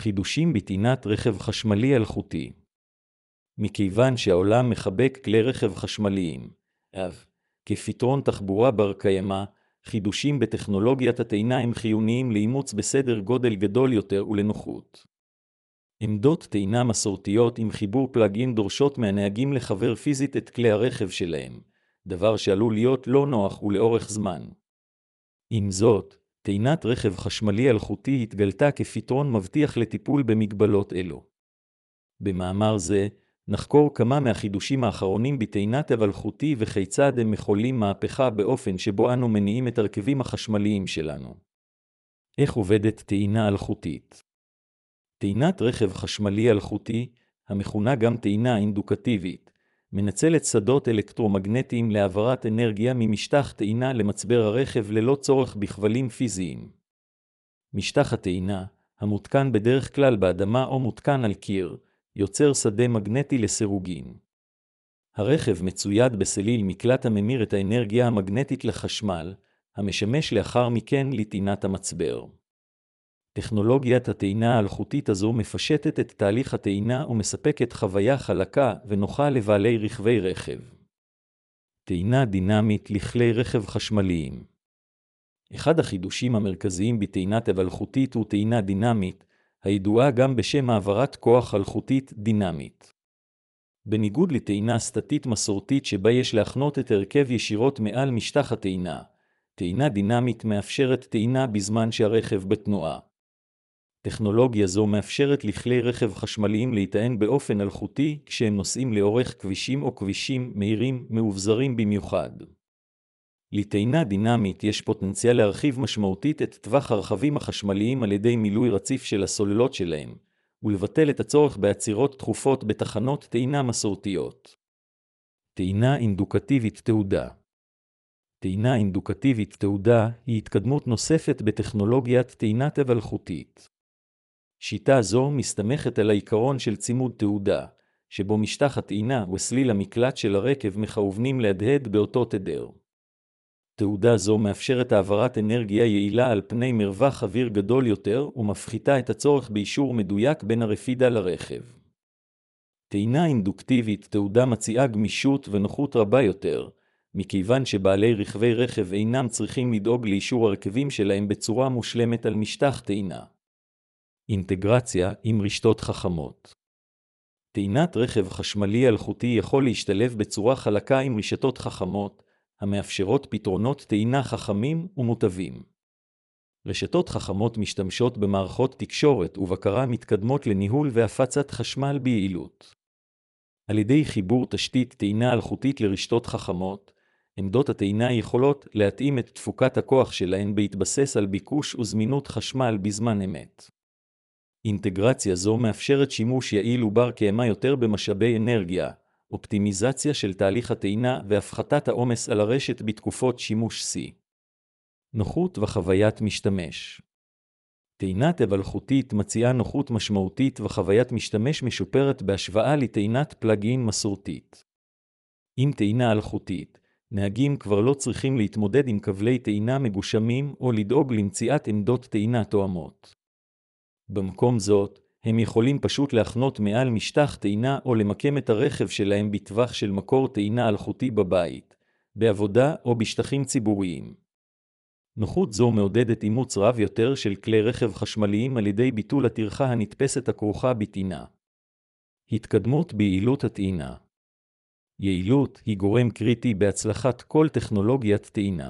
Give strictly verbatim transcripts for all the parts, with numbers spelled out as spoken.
חידושים בטעינת רכב חשמלי אלחוטי. מכיוון שהעולם מחבק כלי רכב חשמליים, אב, כפתרון תחבורה בר קיימא, חידושים בטכנולוגיית הטעינה הם חיוניים לאימוץ בסדר גודל גדול יותר ולנוחות. עמדות טעינה מסורתיות עם חיבור פלאג-אין דורשות מהנהגים לחבר פיזית את כלי הרכב שלהם, דבר שעלול להיות לא נוח ולאורך זמן. עם זאת, טעינת רכב חשמלי אלחוטי התגלתה כפתרון מבטיח לטיפול במגבלות אלו. במאמר זה, נחקור כמה מהחידושים האחרונים בטעינת אלחוטי וכיצד הם מחוללים מהפכה באופן שבו אנו מניעים את הרכבים החשמליים שלנו. איך עובדת טעינה אלחוטית? טעינת רכב חשמלי אלחוטי, המכונה גם טעינה אינדוקטיבית, מנצלת שדות אלקטרומגנטיים להעברת אנרגיה ממשטח טעינה למצבר הרכב ללא צורך בכבלים פיזיים. משטח הטעינה, המותקן בדרך כלל באדמה או מותקן על קיר, יוצר שדה מגנטי לסירוגין. הרכב מצויד בסליל מקלט הממיר את האנרגיה המגנטית לחשמל, המשמש לאחר מכן לטעינת המצבר. טכנולוגיית הטעינה האלחוטית הזו מפשטת את תהליך הטעינה ומספקת חוויה חלקה ונוחה לבעלי רכבי רכב. טעינה דינמית לכלי רכב חשמליים. אחד החידושים המרכזיים בטעינת אלחוטית הוא טעינה דינמית, הידועה גם בשם העברת כוח אלחוטית דינמית. בניגוד לטעינה סטטית מסורתית שבה יש להכנות את הרכב ישירות מעל משטח הטעינה, טעינה דינמית מאפשרת טעינה בזמן שהרכב בתנועה. טכנולוגיה זו מאפשרת לכלי רכב חשמליים להיטען באופן אלחוטי כשהם נוסעים לאורך כבישים או כבישים מהירים מאובזרים במיוחד. לטעינה דינמית יש פוטנציאל להרחיב משמעותית את טווח הרכבים החשמליים על ידי מילוי רציף של הסוללות שלהם, ולבטל את הצורך בעצירות תכופות בתחנות טעינה מסורתיות. טעינה אינדוקטיבית תעודה. טעינה אינדוקטיבית תעודה היא התקדמות נוספת בטכנולוגיית טעינת אלחוטית. שיטה זו מסתמכת על העיקרון של צימוד תעודה, שבו משטח הטעינה וסליל המקלט של הרכב מכוונים להדהד באותו תדר. תעודה זו מאפשרת העברת אנרגיה יעילה על פני מרווח אוויר גדול יותר ומפחיתה את הצורך באישור מדויק בין הרפידה לרכב. טעינה אינדוקטיבית תעודה מציעה גמישות ונוחות רבה יותר, מכיוון שבעלי רכבי רכב אינם צריכים לדאוג לאישור הרכבים שלהם בצורה מושלמת על משטח טעינה. אינטגרציה עם רשתות חכמות. טעינת רכב חשמלי אלחוטי יכול להשתלב בצורה חלקה עם רשתות חכמות, המאפשרות פתרונות טעינה חכמים ומוטבים. רשתות חכמות משתמשות במערכות תקשורת ובקרה מתקדמות לניהול והפצת חשמל ביעילות. על ידי חיבור תשתית טעינה אלחוטית לרשתות חכמות, עמדות הטעינה יכולות להתאים את תפוקת הכוח שלהן בהתבסס על ביקוש וזמינות חשמל בזמן אמת. אינטגרציה זו מאפשרת שימוש יעיל ובר קיימא יותר במשאבי אנרגיה, אופטימיזציה של תהליך הטעינה והפחתת העומס על הרשת בתקופות שימוש שיא. נוחות וחוויית משתמש. טעינת אלחוטית מציעה נוחות משמעותית וחוויית משתמש משופרת בהשוואה לטעינת פלאג-אין מסורתית. עם טעינה אלחוטית, נהגים כבר לא צריכים להתמודד עם כבלי טעינה מגושמים או לדאוג למציאת עמדות טעינה תואמות. במקום זאת, הם יכולים פשוט להחנות מעל משטח טעינה או למקם את הרכב שלהם בטווח של מקור טעינה אלחוטי בבית, בעבודה או בשטחים ציבוריים. נוחות זו מעודדת אימוץ רב יותר של כלי רכב חשמליים על ידי ביטול הטרחה הנתפסת הכרוכה בטעינה. התקדמות ביעילות הטעינה. יעילות היא גורם קריטי בהצלחת כל טכנולוגיית טעינה.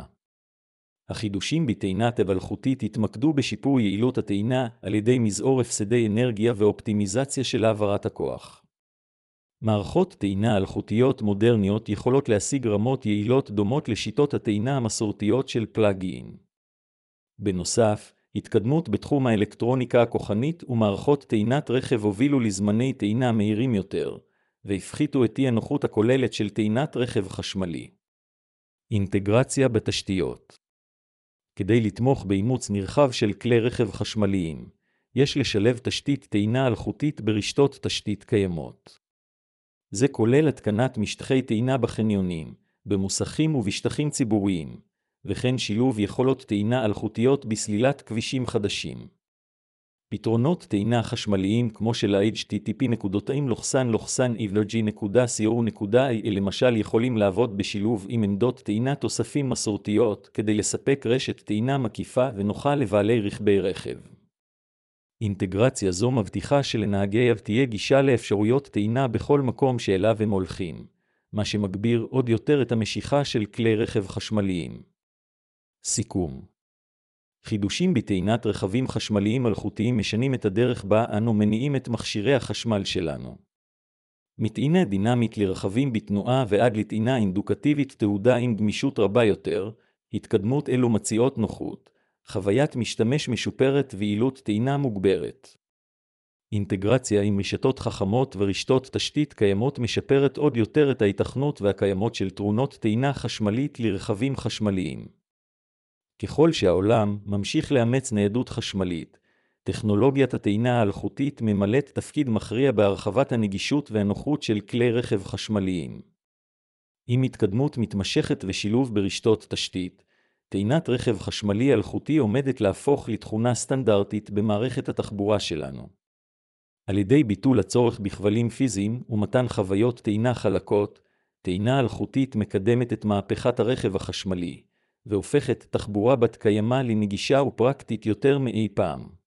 החידושים בטעינת אלחוטית התמקדו בשיפור יעילות הטעינה על ידי מזעור הפסדי אנרגיה ואופטימיזציה של העברת הכוח. מערכות טעינה אלחוטיות מודרניות יכולות להשיג רמות יעילות דומות לשיטות הטעינה המסורתיות של פלאג-אין. בנוסף, התקדמות בתחום האלקטרוניקה הכוחנית ומערכות טעינת רכב הובילו לזמני טעינה מהירים יותר, והפחיתו את אי הנוחות הכוללת של טעינת רכב חשמלי. אינטגרציה בתשתיות. כדי לתמוך באימוץ נרחב של כלי רכב חשמליים, יש לשלב תשתית טעינה אלחוטית ברשתות תשתית קיימות. זה כולל התקנת משטחי טעינה בחניונים, במוסכים ובשטחים ציבוריים, וכן שילוב יכולות טעינה אלחוטיות בסלילת כבישים חדשים. פתרונות טעינה חשמליים כמו של ה-אייץ' טי טי פי אנרג'י נקודה סי או נקודה איי למשל יכולים לעבוד בשילוב עם עמדות טעינה תוספים מסורתיות כדי לספק רשת טעינה מקיפה ונוחה לבעלי רכבי רכב. אינטגרציה זו מבטיחה שלנהגי תהיה גישה לאפשרויות טעינה בכל מקום שאליו הם הולכים, מה שמגביר עוד יותר את המשיכה של כלי רכב חשמליים. סיכום. חידושים בטעינת רכבים חשמליים מלאכותיים משנים את הדרך בה אנו מניעים את מכשירי החשמל שלנו. מטעינה דינמית לרכבים בתנועה ועד לטעינה אינדוקטיבית תעודה עם גמישות רבה יותר, התקדמות אלו מציעות נוחות, חוויית משתמש משופרת ויעילות טעינה מוגברת. אינטגרציה עם רשתות חכמות ורשתות תשתית קיימות משפרת עוד יותר את ההיתכנות והקיימות של תרונות טעינה חשמלית לרכבים חשמליים. ככל שהעולם ממשיך לאמץ ניידות חשמלית, טכנולוגיית הטעינה האלחוטית ממלאת תפקיד מכריע בהרחבת הנגישות והנוחות של כלי רכב חשמליים. עם התקדמות מתמשכת ושילוב ברשתות תשתית, טעינת רכב חשמלי אלחוטי עומדת להפוך לתכונה סטנדרטית במערכת התחבורה שלנו. על ידי ביטול הצורך בכבלים פיזיים ומתן חוויות טעינה חלקות, טעינה אלחוטית מקדמת את מהפכת הרכב החשמלי, והופכת תחבורה בת קיימא לנגישה ופרקטית יותר מאי פעם.